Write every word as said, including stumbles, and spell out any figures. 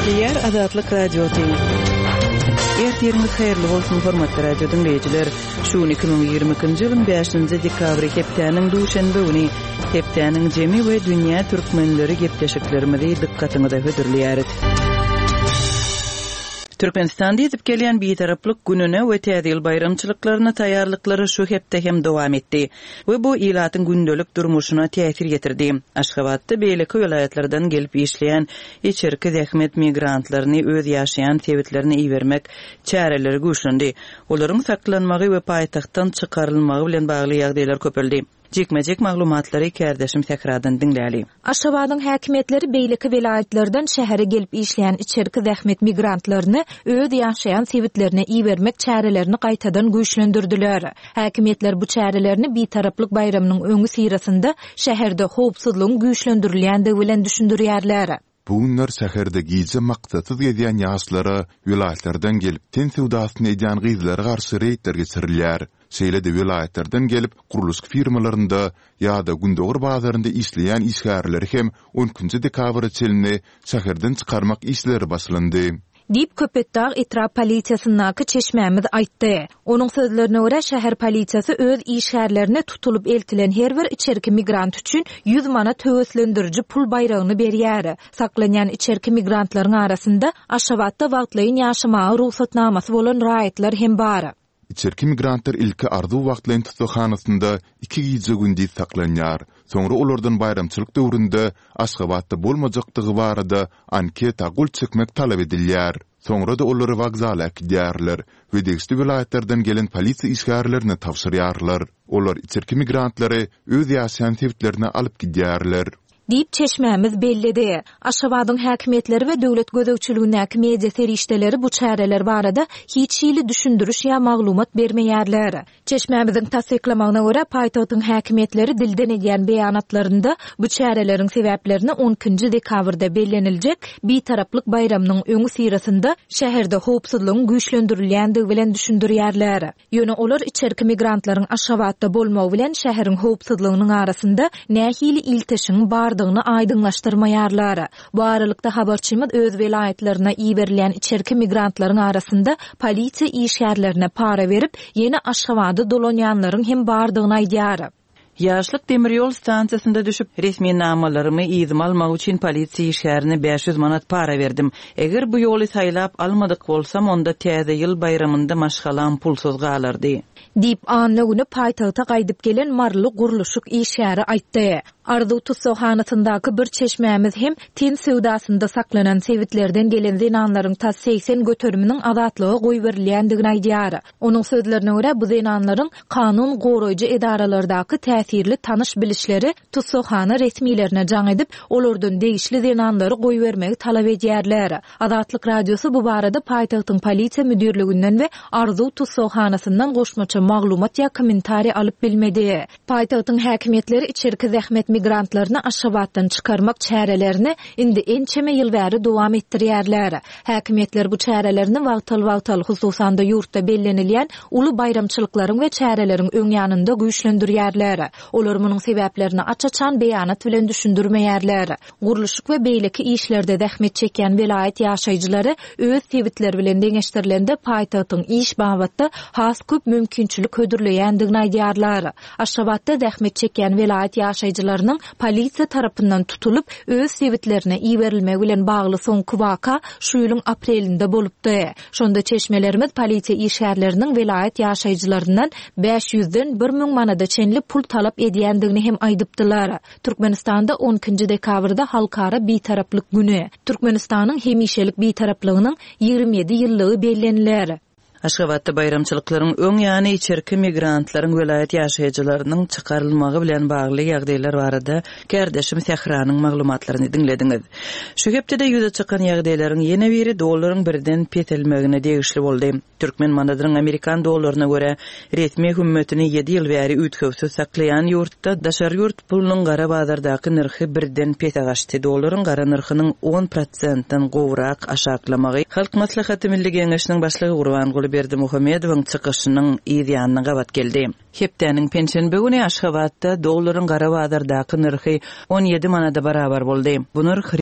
Diğer Azatlyk Radyosu. Ertiriniz hayırlı bolsun hormatly radio dinleyijiler. Şu iki bin ýygrymyňky ýylyň beşinji dekabry hepdeniň duşanby güni hepdeniň jemi we dünýä türkmenleri gepleşiklerimizi dikkatyňyza hödürleýär. Türkmenistanda ýetip gelýän bitaraplyk gününe we täze ýyl bayramçylyklaryna taýýarlyklary şu hepde hem dowam etdi we bu ýylatyň gündelik durmuşyna täsir getirdi. Aşgabatda beýleki welaýatlardan gelip işleýän içerki zähmet migrantlaryny öz ýaşaýan sebitlerini iýermek çäreleri güýçlendi. Olaryň saklanmagy we paýtagtdan çykarylmagy bilen bagly ýagdaýlar köpeldi. Jekmejek maglumatlary kärdeşim tekrardan dinläli. Aşgabatyň häkimetleri beýleki welaýatlardan şähere gelip işleýän içerki zähmet migrantlaryny öz ýaşaýan sebitlerine iýermek çärelerini gaýtadan güýçlendirdiler. Häkimetler bu çärelerini bitaraplyk bayramynyň öňü sirasynda şäherde howpsuzlygyň güýçlendirilýändigi bilen düşündirýärler. Bu günler şäherde giýje maksatsız gezýän ýaşlara welaýatlardan gelip ten sewdasyny edýän gyzlara garşy reýtler geçirilýär. Şeýle de welaýatlardan gelip guruluş firmalarynda ýa-da gündogur bazarynda işleýän işgärleri hem on üçinji dekabr çelini şäherden çykarmak işleri başlandy. Dip Köpetdağ etrap polisiýasynyňky çeşmämiz aýtdy. Onuň sözlerine görä şäher polisiýasy öz işgärlerini tutulup eltilen her bir içerki migrant üçin yüz manat töweslendiriji pul bayragyny berýär. Saklanýan içerki migrantlaryň arasynda Aşgabatda wagtlaýyn ýaşamagy ruhsatnamasy bolan raýatlar hem bar. İçerki migrantlar ilki arzu wagtlaýyn tutuşhanasynda iki giýje gündi saklanýar. Soňra olardan bayramçylyk döwründe Aşgabatda bolmajakdygy barada anketa gul çekmek talap edilýär. Soňra da olary wagzala gidýärler we degişli welaýatlardan gelen polisiýa işgärlerini tapşyrýarlar. Olar içerki migrantlary öz ýaşaýan sebitlerine alyp gidýärler. Dip çeşmämiz bellidi. Aşgabatyň häkimetleri we döwlet gözegçiligindäki media serişdeleri bu çäreler barada hiç ýyly düşündiriş ýa maglumat bermeýärler. Çeşmämiziň tasdiklamagyna görä paýtagtyň häkimetleri dilden edýän beýanatlarynda bu çäreleriň sebäplerini on üçinji dekabrda belleniljek bitaraplyk bayramynyň öňü sirasynda şäherde howpsuzlygyň güýçlendirilýändigi bilen düşündirýärler. Ýöne olar içerki migrantlaryň Aşgabatda bolmagy bilen şäheriň howpsuzlygynyň arasynda nähili ilteşiň bar aýdynlaşdyrmaýarlar. Bu aralykda habarçymyz öz welaýatlaryna iýerilen içerki migrantlaryň arasynda polisiýa işgärlerine para berip, ýene Aşgabatda dolanýanlaryň hem bardygyny aýdýar. Ýaşlyk demirýol stansiýasynda düşüp resmi namalarymı ýyzym almak üçin polisiýa işgärine beş yüz manat para berdim. Eger bu ýoly saýlap almadyk bolsam, onda täze ýyl bayramynda maşgalam pulsuz galardy. Dip anna güni paýtagta gaýdyp gelen marly guruluşyk işgäri aýtdy. Arzu tutuşhanasyndaky bir çeşmämiz hem ten sewdasynda saklanan sebitlerden gelen zenanlaryň ta seksen göterminiň azatlygy goý berilýändigini aýdýar. Onuň sözlerine görä bu zenanlaryň kanun goraýjy edaralardaky täsirli tanış bilişleri tutuşhana resmilerine jaň edip, olardan degişli zenanlary goý bermegi talap edýärler. Azatlyk radiosu bu barada paýtagtyň polisiýa müdürliginden we Arzu tutuşhanasyndan goşmaça maglumat ýa kommentari alyp bilmedi. Paýtagtyň häkimetleri içerki zähmet migrantlaryny Aşgabatdan çykarmak çärelerini indi ençeme ýyl bäri dowam etdirýärler. Häkimetler bu çärelerini wagtal-wagtal hususanda ýurtda bellenilýän uly bayramçylyklaryň we çäreleriň öňýanynda güýçlendirýärler. Olar munyň sebäplerini açaçan beýanat bilen düşündirmeýärler. Guruluşyk we beýleki işlerde zähmet çekýän welaýat ýaşaýjylary öz sebitleri bilen deňeşdirilende paýtagtyň iş babatda has köp mümkinçilik hödürleýändigini aýdýarlar. Aşgabatda zähmet çekýän welaýat ýaşaýjylary polisiýa tarapyndan tutulup öz sebitlerine iýerilmegi bilen bagly soňky waka şu ýylyň aprelinde bolupdy. Şonda çeşmelerimiz polisiýa işgärleriniň welaýat ýaşaýjylaryndan beş yüzden bir müň manada çenli pul talap edýändigini hem aýdypdylar. Türkmenistanda on üçinji dekabrda halkara bitaraplyk güni. Türkmenistanyň hemişelik bitaraplygynyň ýygrimi ýedi ýyllygy bellenilýär. Aşgabatda bayramçylyklaryň öňýany içerki migrantlaryň welaýat ýaşaýjylarynyň çykarylmagy bilen bagly ýagdaýlar barada kärdeşim Sehranyň maglumatlaryny dinlediňiz. Şu hepde ýüze çykan ýagdaýlaryň ýene biri dollaryň birden petelmegine degişli boldy. Türkmen manadyryň Amerikan dollaryna görä resmi hükümetini ýedi ýyl bäri ütköwsüz saklaýan ýurtda daşary ýurt pulunyň gara bazardaky nirhi birden pete gaçdy. Dollaryň gara nirhynyň on prosentdan gowrak aşaklamagy Halk Maslahaty Milli Geňeşiniň başlygy Gurban Berdi Muhammedowyň çykyşynyň ýa-da gabat geldi. Hepdeniň pensiýa böwüni Aşgabatda dollaryň gara bazardaky nirhi on ýedi manada barabar boldy. Bu nirh